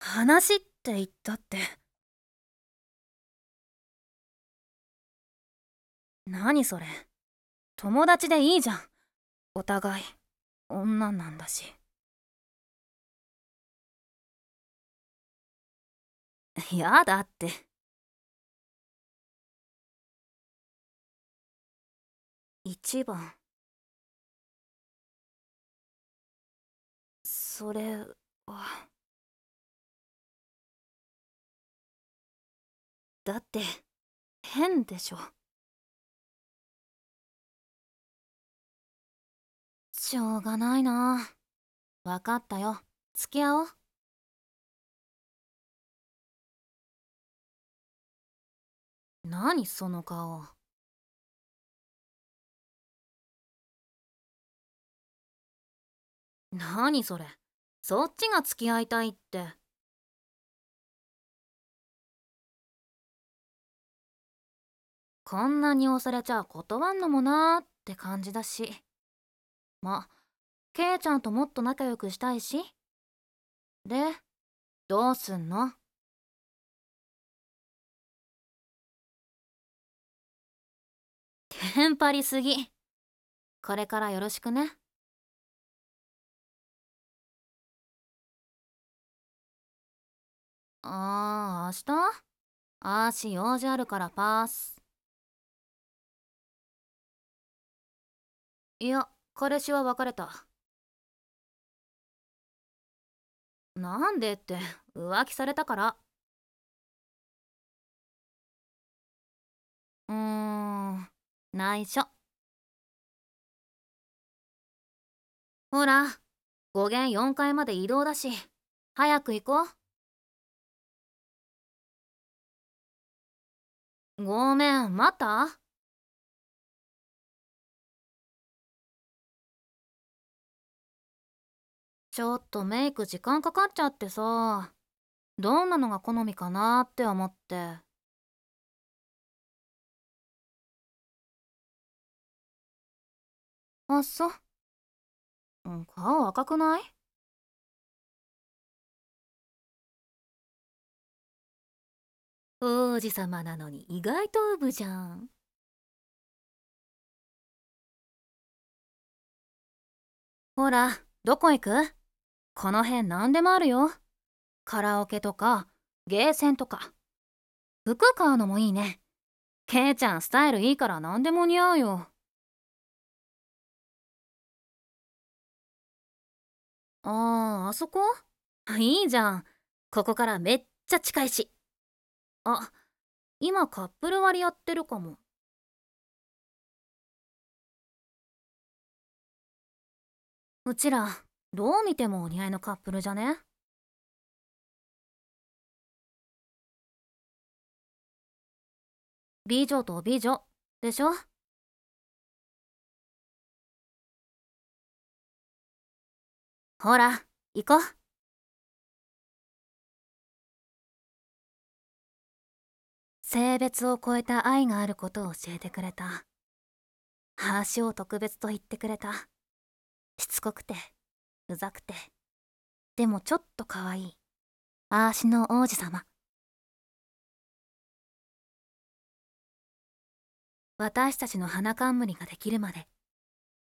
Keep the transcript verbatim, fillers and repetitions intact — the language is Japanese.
話って言ったって。何それ。友達でいいじゃん。お互い女なんだし。やだって。一番。それは。だって変でしょ。しょうがないな。わかったよ。付き合おう。何その顔。何それ。そっちが付き合いたいって。こんなに押されちゃ断んのもなーって感じだし。ま、ケイちゃんともっと仲良くしたいし。で、どうすんの？テンパりすぎ。これからよろしくね。あー、明日あーし用事あるからパース。いや、彼氏は別れた。なんでって、浮気されたから。うーん、内緒。ほら、語源よんかいまで移動だし、早く行こう。ごめん、待った？ちょっとメイク時間かかっちゃってさ、どんなのが好みかなって思って。あっそ。うん、顔赤くない？王子様なのに意外とウブじゃん。ほら、どこ行く？この辺何でもあるよ。カラオケとか、ゲーセンとか。服買うのもいいね。ケイちゃんスタイルいいから何でも似合うよ。ああ、あそこ？いいじゃん。ここからめっちゃ近いし。あ、今カップル割りやってるかも。うちら、どう見てもお似合いのカップルじゃね？美女と美女、でしょ？ほら、行こう。性別を超えた愛があることを教えてくれた。話を特別と言ってくれた。しつこくて、うざくて、でもちょっと可愛い。あーしの王子様。私たちの花冠ができるまで